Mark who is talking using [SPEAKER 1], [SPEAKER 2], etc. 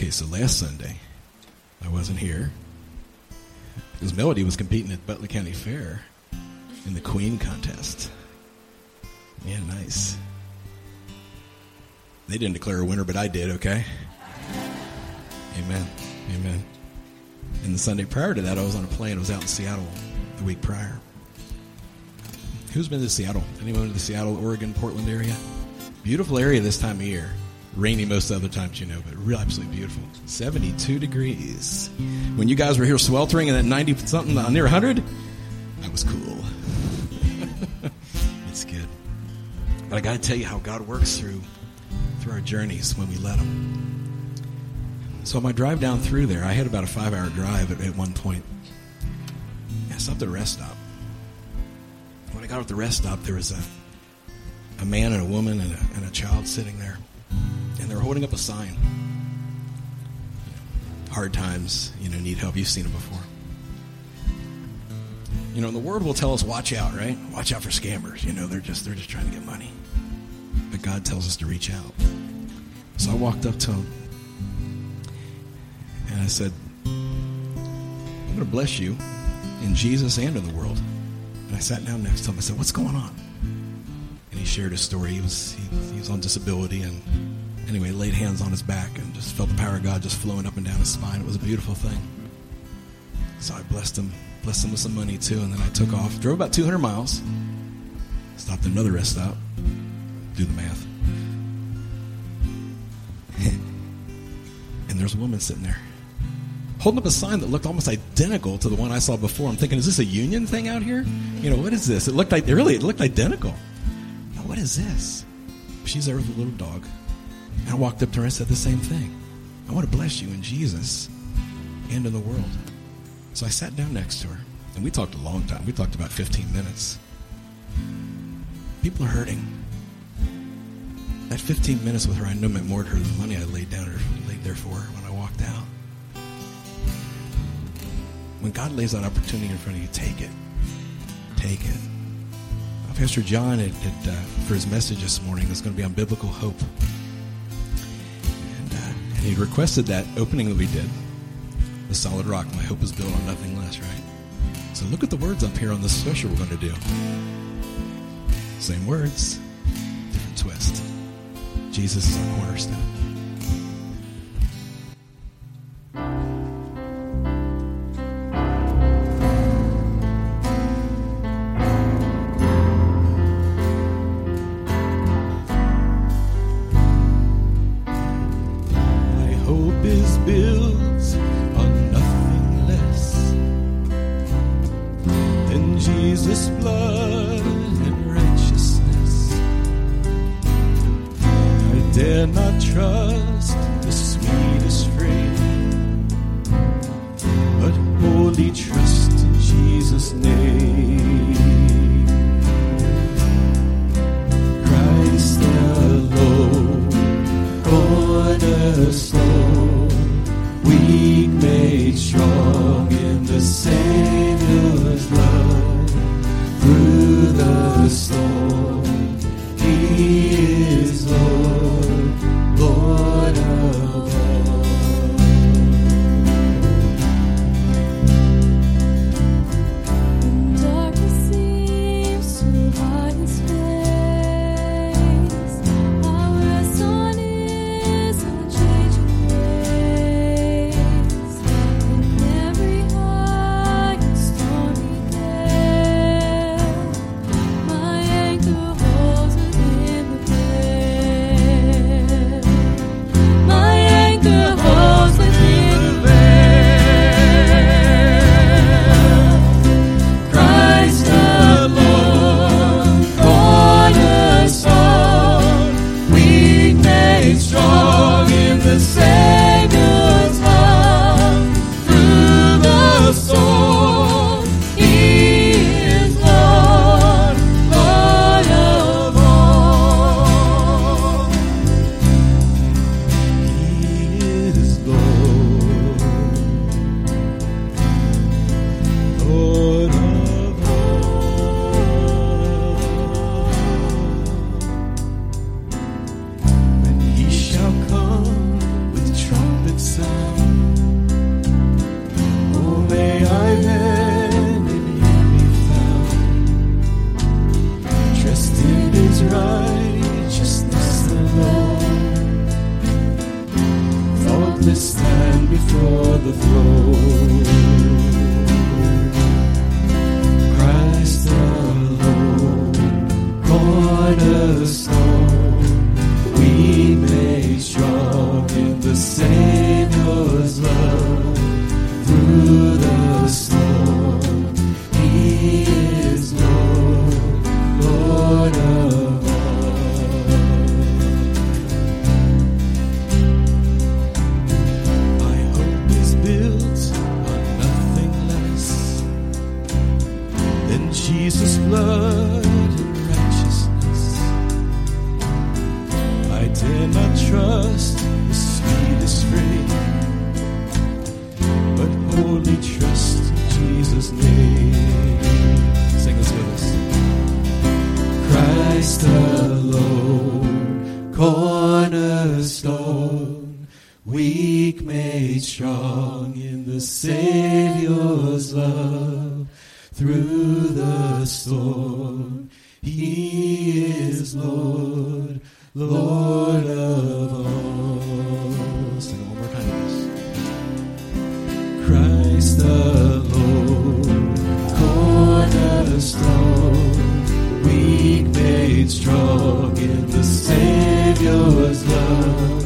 [SPEAKER 1] Okay, so last Sunday, I wasn't here because Melody was competing at Butler County Fair in the Queen contest. Yeah, nice. They didn't declare a winner, but I did, okay? Amen. Amen. And the Sunday prior to that, I was on a plane. I was out in Seattle the week prior. Who's been to Seattle? Anyone to the Seattle, Oregon, Portland area? Beautiful area this time of year. Rainy most other times, you know, but real absolutely beautiful. 72 degrees. When you guys were here sweltering in that 90-something, near 100, that was cool. It's good. But I got to tell you how God works through our journeys when we let Him. So on my drive down through there, I had about a 5-hour drive at one point. I stopped at a rest stop. When I got at the rest stop, there was a man and a woman and a child sitting there. And they were holding up a sign. Hard times, need help. You've seen it before. And the word will tell us, watch out, right? Watch out for scammers. They're just trying to get money. But God tells us to reach out. So I walked up to him and I said, I'm going to bless you in Jesus and in the world. And I sat down next to him. I said, what's going on? And he shared his story. He was on disability, and anyway, laid hands on his back and just felt the power of God just flowing up and down his spine. It was a beautiful thing. So I blessed him with some money too, and then I took off, drove about 200 miles, stopped at another rest stop, do the math. And there's a woman sitting there, holding up a sign that looked almost identical to the one I saw before. I'm thinking, is this a union thing out here? What is this? It looked identical. Now, what is this? She's there with a little dog. And I walked up to her and said the same thing. I want to bless you in Jesus and in the world. So I sat down next to her, and we talked a long time. We talked about 15 minutes. People are hurting. That 15 minutes with her, I know meant more to her than the money I laid there for her when I walked out. When God lays that opportunity in front of you, take it. Take it. Pastor John, for his message this morning, is going to be on biblical hope. And he requested that opening that we did, the solid rock. My hope is built on nothing less, right? So look at the words up here on this special we're going to do. Same words, different twist. Jesus is our cornerstone.
[SPEAKER 2] Anchor helpless stand before the throne. Christ alone, cornerstone, we made strong in the Savior's love. Through the storm, He is Lord, Lord of all. My hope is built on nothing less than Jesus' blood and righteousness. I dare not trust the sweetest frame, but wholly trust in Jesus' name. Sing this with us. Christ alone, cornerstone, weak made strong in the Savior's love. Through the storm, He is Lord, Lord of all. Sing it one more time with us. Christ alone, cornerstone, weak made strong in the Savior's love.